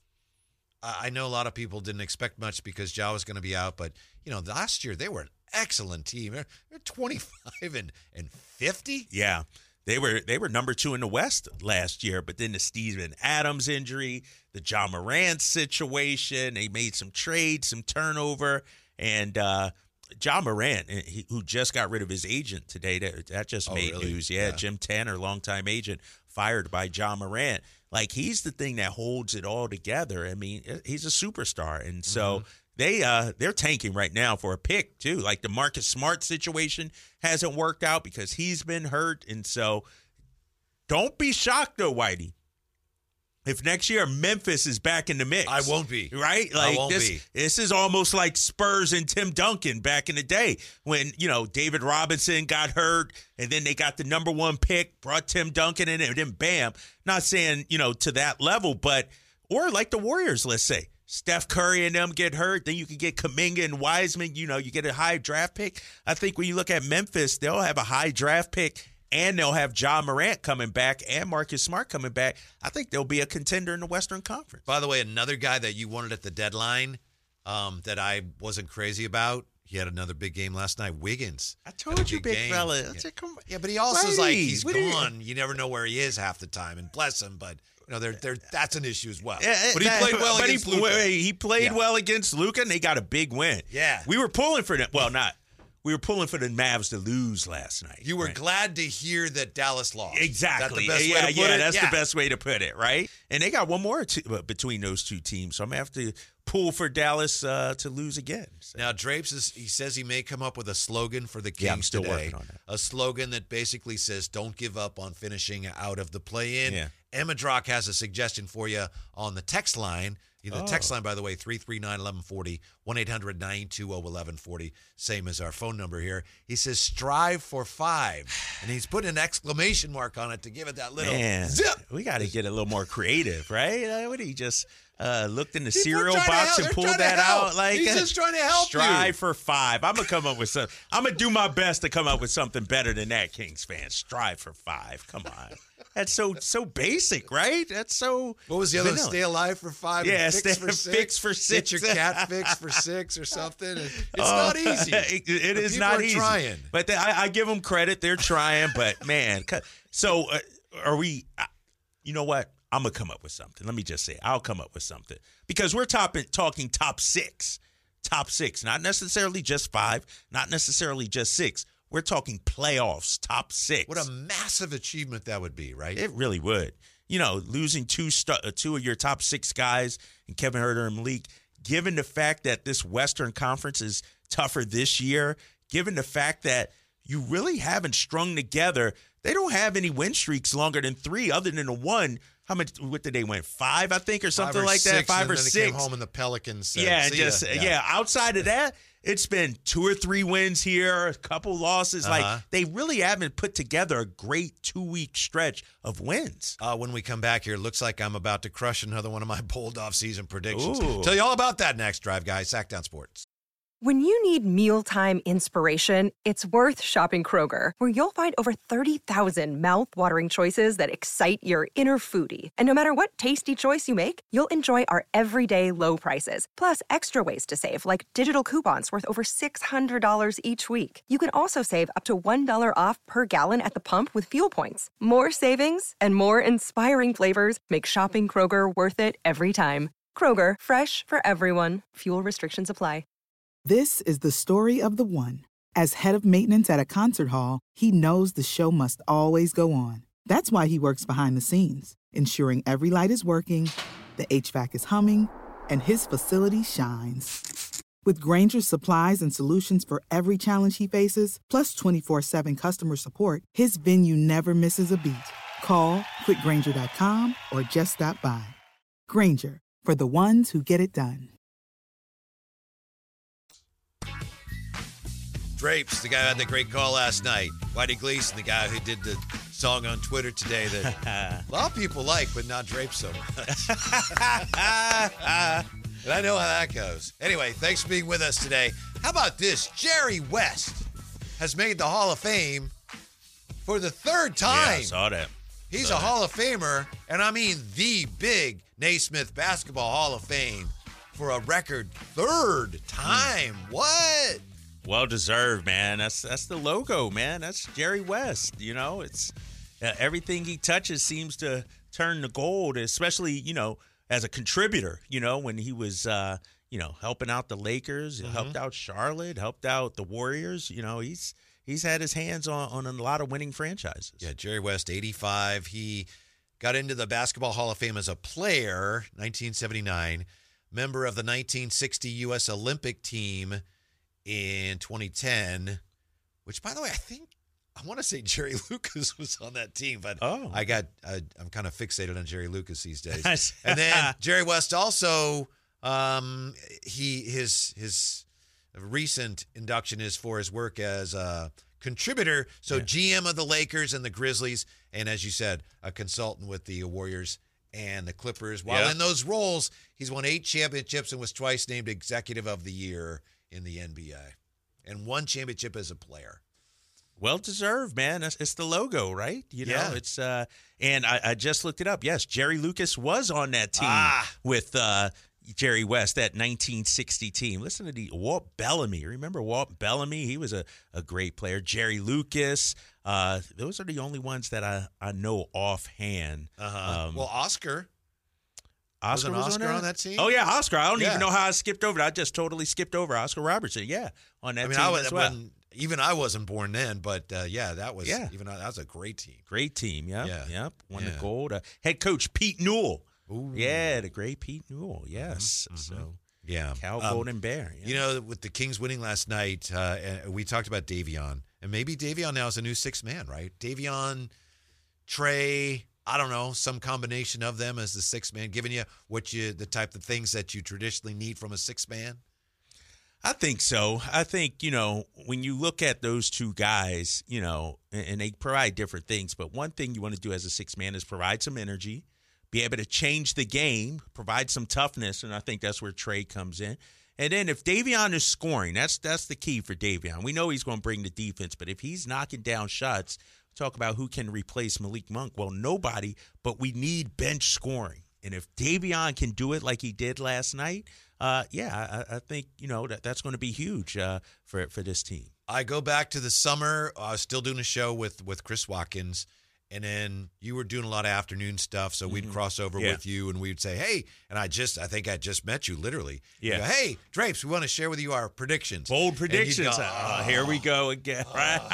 I know a lot of people didn't expect much because Ja was going to be out, but you know, last year they were an excellent team. They're twenty-five and and fifty. Yeah, they were they were number two in the West last year, but then the Steven Adams injury, the Ja Morant situation, they made some trades, some turnover, and uh, Ja Morant, he, who just got rid of his agent today, that, that just oh, made really? news. Yeah, yeah, Jim Tanner, longtime agent, fired by Ja Morant. Like he's the thing that holds it all together. I mean, he's a superstar, and so. Mm-hmm. They uh they're tanking right now for a pick too. Like the Marcus Smart situation hasn't worked out because he's been hurt, and so don't be shocked though, Whitey. If next year Memphis is back in the mix, I won't be. Right? Like I won't this, be. This is almost like Spurs and Tim Duncan back in the day when you know David Robinson got hurt, and then they got the number one pick, brought Tim Duncan in, and then bam. Not saying you know to that level, but or like the Warriors, let's say. Steph Curry and them get hurt, then you can get Kuminga and Wiseman. You know, you get a high draft pick. I think when you look at Memphis, they'll have a high draft pick, and they'll have Ja Morant coming back and Marcus Smart coming back. I think they'll be a contender in the Western Conference. By the way, another guy that you wanted at the deadline um, that I wasn't crazy about, he had another big game last night, Wiggins. I told you, big game. fella. Yeah. Said, come on. yeah, but he also is like, he's What gone. You... you never know where he is half the time, and bless him, but... No, they're, they're, that's an issue as well. Yeah, but he that, played well but against he, Luka. He played yeah. well against Luka, and they got a big win. Yeah. We were pulling for them. Well, not. We were pulling for the Mavs to lose last night. You were right? glad to hear that Dallas lost. Exactly. Is that the best yeah, way to put yeah, it? that's yeah. the best way to put it, right? And they got one more t- between those two teams, so I'm going to have to pull for Dallas uh, to lose again. So. Now, Drapes, is, he says he may come up with a slogan for the Kings yeah, I'm still today. working on that. A slogan that basically says, don't give up on finishing out of the play-in. Yeah. Emma Drock has a suggestion for you on the text line. The Oh. text line, by the way, three three nine, one one four zero, one eight hundred nine two zero one one four zero, same as our phone number here. He says, strive for five. And he's putting an exclamation mark on it to give it that little Man, zip. We got to get a little more creative, right? Uh, what did he just uh, looked in the People cereal trying to box help. and They're pulled trying to that help. out? Like He's just trying to help you. Strive for five. I'm gonna come up with something. I'm gonna do my best to come up with something better than that, Kings fans. Strive for five. Come on. That's so so basic, right? That's so. What was the other? vanilla. Stay alive for five. Yeah, and fix stay, for six. fix for six. Get your cat fixed for six or something. It's Oh, not easy. It, it The is people not are easy. Trying. But they, I, I give them credit; they're trying. But man, so uh, are we? Uh, you know what? I'm gonna come up with something. Let me just say, I'll come up with something because we're top, talking top six, top six, not necessarily just five, not necessarily just six. We're talking playoffs, top six. What a massive achievement that would be, right? It really would. You know, losing two st- uh, two of your top six guys and Kevin Huerter and Malik, given the fact that this Western Conference is tougher this year, given the fact that you really haven't strung together, they don't have any win streaks longer than three other than the one. How much? What did they win? Five, I think, or something Five or like that. six, Five and or then six. They came home and the Pelicans said, yeah, and "See ya." just yeah. Outside of that, it's been two or three wins here, a couple losses. Uh-huh. Like they really haven't put together a great two-week stretch of wins. Uh, when we come back here, it looks like I'm about to crush another one of my bold off-season predictions. Ooh. Tell you all about that next, Drive Guys. Sackdown Sports. When you need mealtime inspiration, it's worth shopping Kroger, where you'll find over thirty thousand mouthwatering choices that excite your inner foodie. And no matter what tasty choice you make, you'll enjoy our everyday low prices, plus extra ways to save, like digital coupons worth over six hundred dollars each week. You can also save up to one dollar off per gallon at the pump with fuel points. More savings and more inspiring flavors make shopping Kroger worth it every time. Kroger, fresh for everyone. Fuel restrictions apply. This is the story of the one. As head of maintenance at a concert hall, he knows the show must always go on. That's why he works behind the scenes, ensuring every light is working, the H V A C is humming, and his facility shines. With Grainger's supplies and solutions for every challenge he faces, plus twenty-four seven customer support, his venue never misses a beat. Call quick grainger dot com or just stop by. Grainger, for the ones who get it done. Drapes, the guy who had the great call last night. Whitey Gleason, the guy who did the song on Twitter today that a lot of people like, but not Drapes so much. And I know how that goes. Anyway, thanks for being with us today. How about this? Jerry West has made the Hall of Fame for the third time. Yeah, I saw that. He's saw a that. Hall of Famer, and I mean the big Naismith Basketball Hall of Fame for a record third time. Mm. What? Well deserved, man. That's that's the logo, man. That's Jerry West. You know, it's uh, everything he touches seems to turn to gold, especially, you know, as a contributor, you know, when he was, uh, you know, helping out the Lakers, mm-hmm. helped out Charlotte, helped out the Warriors. You know, he's he's had his hands on, on a lot of winning franchises. Yeah, Jerry West, eighty-five. He got into the Basketball Hall of Fame as a player, nineteen seventy-nine, member of the nineteen sixty U S Olympic team in twenty ten, which, by the way, I think, I want to say Jerry Lucas was on that team, but oh. I got, I, I'm kind of fixated on Jerry Lucas these days. And then Jerry West also, um, he his his recent induction is for his work as a contributor, so yeah. G M of the Lakers and the Grizzlies, and as you said, a consultant with the Warriors and the Clippers. While yeah. in those roles, he's won eight championships and was twice named Executive of the Year in the N B A, and one championship as a player. Well deserved, man. It's, it's the logo, right? You know, yeah. it's uh, and I, I just looked it up. Yes, Jerry Lucas was on that team ah. with uh, Jerry West, that nineteen sixty team. Listen to the Walt Bellamy. Remember Walt Bellamy? He was a, a great player. Jerry Lucas. Uh, those are the only ones that I, I know offhand. Uh-huh. Um, well, Oscar. Oscar was, was Oscar on, that? on that team? Oh, yeah, Oscar. I don't yeah. even know how I skipped over it. I just totally skipped over Oscar Robertson. Yeah, on that I mean, team I was, as well. When, even I wasn't born then, but uh, yeah, that was yeah. even that was a great team. Great team, yep, yeah. Yep, won yeah. the gold. Uh, head coach Pete Newell. Ooh. Yeah, the great Pete Newell, yes. Mm-hmm. So, yeah. Cal um, Golden Bear. Yeah. You know, with the Kings winning last night, uh, we talked about Davion. And maybe Davion now is a new sixth man, right? Davion, Trey, I don't know, some combination of them as the sixth man, giving you what you the type of things that you traditionally need from a sixth man? I think so. I think, you know, when you look at those two guys, you know, and, and they provide different things, but one thing you want to do as a sixth man is provide some energy, be able to change the game, provide some toughness, and I think that's where Trey comes in. And then if Davion is scoring, that's that's the key for Davion. We know he's going to bring the defense, but if he's knocking down shots, talk about who can replace Malik Monk. Well, nobody, but we need bench scoring. And if Davion can do it like he did last night, uh, yeah, I, I think, you know, that that's going to be huge uh, for for this team. I go back to the summer. I was still doing a show with, with Chris Watkins, and then you were doing a lot of afternoon stuff, so we'd mm-hmm. cross over yeah. with you, and we'd say, hey, and I just, I think I just met you, literally. Yeah. Go, hey, Drapes, we want to share with you our predictions. Bold predictions. Go, oh, oh, here we go again.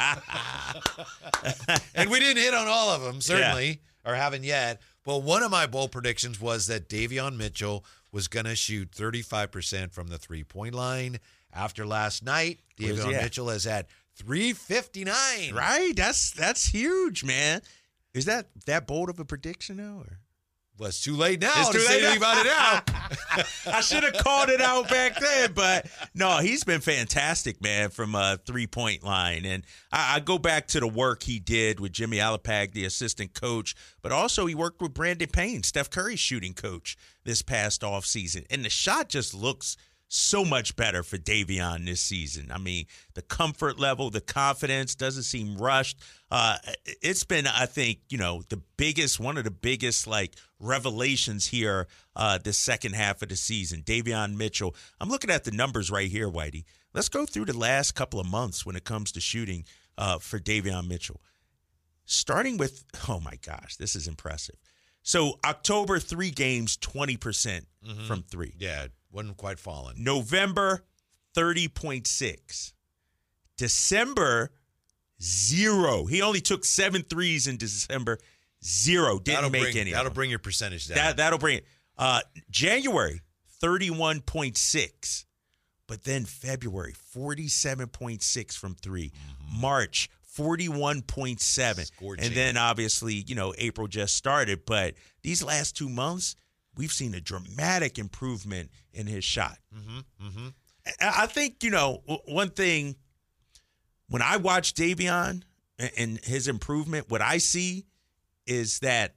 And we didn't hit on all of them, certainly, yeah. or haven't yet. But one of my bold predictions was that Davion Mitchell was going to shoot thirty-five percent from the three-point line. After last night, Davion Mitchell is at three fifty-nine. Right? That's that's huge, man. Is that that bold of a prediction now? Or? Well, it's too late now it's to too say late anything about it now. I should have called it out back then, but no, he's been fantastic, man, from a three-point line. And I, I go back to the work he did with Jimmy Alapag, the assistant coach, but also he worked with Brandon Payne, Steph Curry's shooting coach, this past offseason. And the shot just looks so much better for Davion this season. I mean, the comfort level, the confidence doesn't seem rushed. Uh, it's been, I think, you know, the biggest, one of the biggest, like, revelations here uh, the second half of the season. Davion Mitchell. I'm looking at the numbers right here, Whitey. Let's go through the last couple of months when it comes to shooting uh, for Davion Mitchell. Starting with, oh, my gosh, this is impressive. So October, three games, twenty percent mm-hmm. from three. Yeah, wasn't quite falling. November, thirty point six. December, zero. He only took seven threes in December. Zero. Didn't that'll make bring, any. That'll of them. bring your percentage down. That, that'll bring it. Uh, January, thirty-one point six. But then February, forty-seven point six from three. Mm-hmm. March, forty-one point seven. Scorching. And then obviously, you know, April just started. But these last two months, we've seen a dramatic improvement in his shot. Mm-hmm. Mm-hmm. I think, you know, one thing, when I watch Davion and his improvement, what I see is that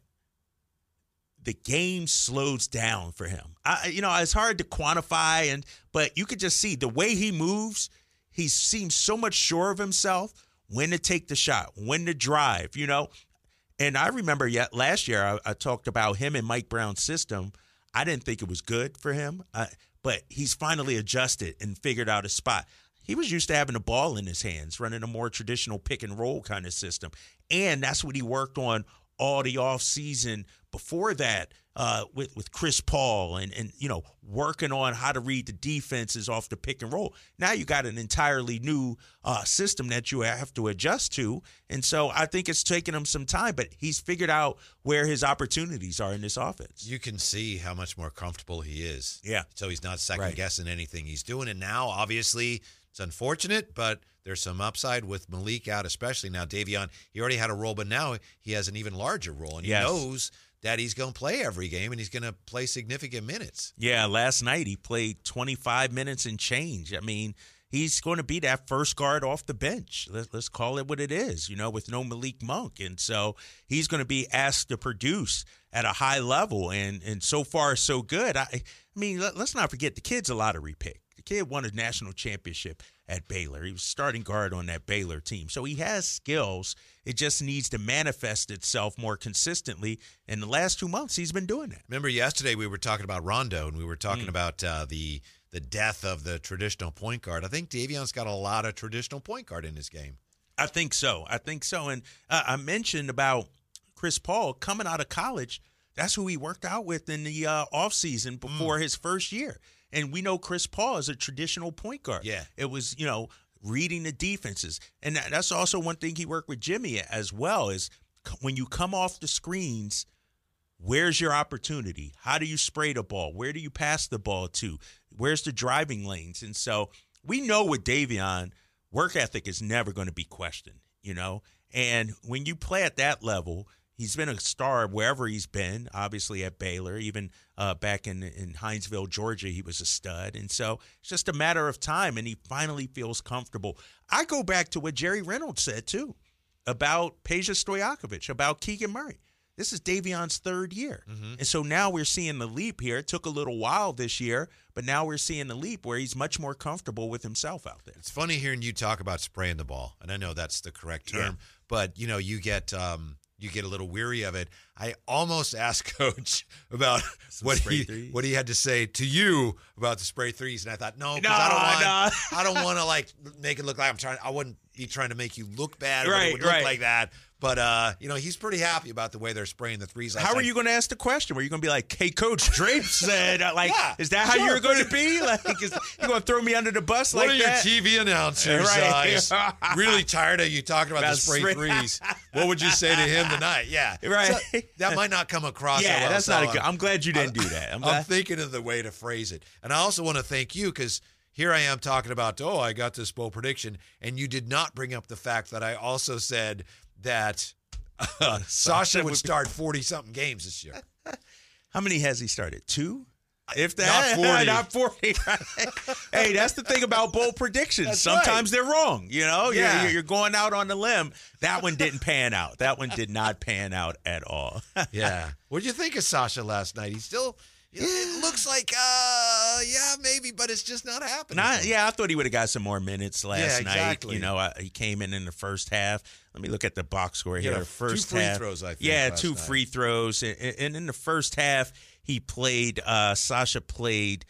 the game slows down for him. I, you know, it's hard to quantify, and but you could just see the way he moves. He seems so much sure of himself when to take the shot, when to drive, you know. And I remember yet last year I, I talked about him and Mike Brown's system. I didn't think it was good for him, uh, but he's finally adjusted and figured out a spot. He was used to having the ball in his hands, running a more traditional pick and roll kind of system. And that's what he worked on all the offseason before that uh, with, with Chris Paul and, and, you know, working on how to read the defenses off the pick and roll. Now you got an entirely new uh, system that you have to adjust to. And so I think it's taken him some time, but he's figured out where his opportunities are in this offense. You can see how much more comfortable he is. Yeah. So he's not second-guessing right. anything he's doing. And now, obviously, it's unfortunate, but there's some upside with Malik out, especially now. Davion, he already had a role, but now he has an even larger role. And he yes. knows that he's going to play every game, and he's going to play significant minutes. Yeah, last night he played twenty-five minutes and change. I mean, he's going to be that first guard off the bench. Let's call it what it is, you know, with no Malik Monk. And so he's going to be asked to produce at a high level, and and so far so good. I, I mean, let, let's not forget the kid's a lottery pick. The kid won a national championship at Baylor. He was starting guard on that Baylor team. So he has skills. It just needs to manifest itself more consistently. In the last two months, he's been doing that. Remember yesterday we were talking about Rondo, and we were talking Mm. about uh, the the death of the traditional point guard. I think Davion's got a lot of traditional point guard in his game. I think so. I think so. And uh, I mentioned about Chris Paul coming out of college. That's who he worked out with in the uh, offseason before mm. his first year. And we know Chris Paul is a traditional point guard. Yeah. It was, you know, reading the defenses. And that, that's also one thing he worked with Jimmy as well is c- when you come off the screens, where's your opportunity? How do you spray the ball? Where do you pass the ball to? Where's the driving lanes? And so we know with Davion, work ethic is never going to be questioned, you know. And when you play at that level, he's been a star wherever he's been, obviously at Baylor, even uh, back in, in Hinesville, Georgia, he was a stud. And so it's just a matter of time, and he finally feels comfortable. I go back to what Jerry Reynolds said, too, about Peja Stojakovic, about Keegan Murray. This is Davion's third year. Mm-hmm. And so now we're seeing the leap here. It took a little while this year, but now we're seeing the leap where he's much more comfortable with himself out there. It's funny hearing you talk about spraying the ball, and I know that's the correct term, Yeah. but, you know, you get um, – you get a little weary of it. I almost asked Coach about Some what spray he threes. what he had to say to you about the spray threes, and I thought, no, because No, I don't want no. I don't want to like make it look like I'm trying. I wouldn't be trying to make you look bad, or Right, it would look right. like that. But uh, you know, he's pretty happy about the way they're spraying the threes. last How are night. you going to ask the question? Were you going to be like, hey, Coach Drape said, uh, like, Yeah, is that how sure. you're going to be? Like, is, you going to throw me under the bus What like are that? your T V announcers? Right. Uh, he's really tired of you talking about, About the spray spray- threes. What would you say to him tonight? Yeah, Right. So that might not come across. Yeah, that well, that's so not a I'm- good. I'm glad you didn't do that. I'm I'm glad. thinking of the way to phrase it. And I also want to thank you because here I am talking about, oh, I got this bold prediction. And you did not bring up the fact that I also said that uh, Sasha would would be- start forty-something games this year. How many has he started? Two? If that, Not forty. Not forty. Hey, that's the thing about bold predictions. That's Sometimes they're wrong. You know, You're- Yeah. you're, you're going out on a limb. That one didn't pan out. That one did not pan out at all. Yeah. What did you think of Sasha last night? He still, it looks like, uh, yeah, maybe, but it's just not happening. Not, yeah, I thought he would have got some more minutes last Yeah, night. exactly. You know, I, he came in in the first half. Let me look at the box score He here. had a- First two free half, throws, I think, Yeah, last two night. free throws, and, and in the first half, he played. Uh, Sasha played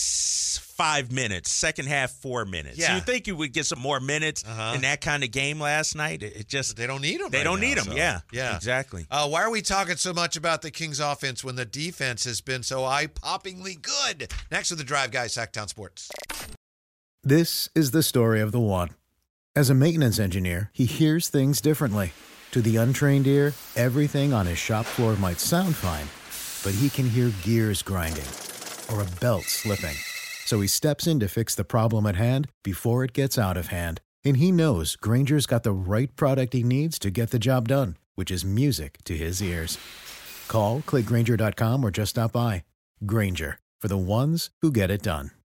s- five minutes. Second half, four minutes. Yeah. You think you would get some more minutes Uh-huh. in that kind of game last night? It, it just They don't need him. They right don't now, need him. so- Yeah, Yeah. exactly. Uh, why are we talking so much about the Kings offense when the defense has been so eye-poppingly good? Next with the Drive Guys, Sacktown Sports. This is the story of the one. As a maintenance engineer, he hears things differently. To the untrained ear, everything on his shop floor might sound fine, but he can hear gears grinding or a belt slipping. So he steps in to fix the problem at hand before it gets out of hand. And he knows Grainger's got the right product he needs to get the job done, which is music to his ears. Call, click Grainger dot com, or just stop by. Grainger, for the ones who get it done.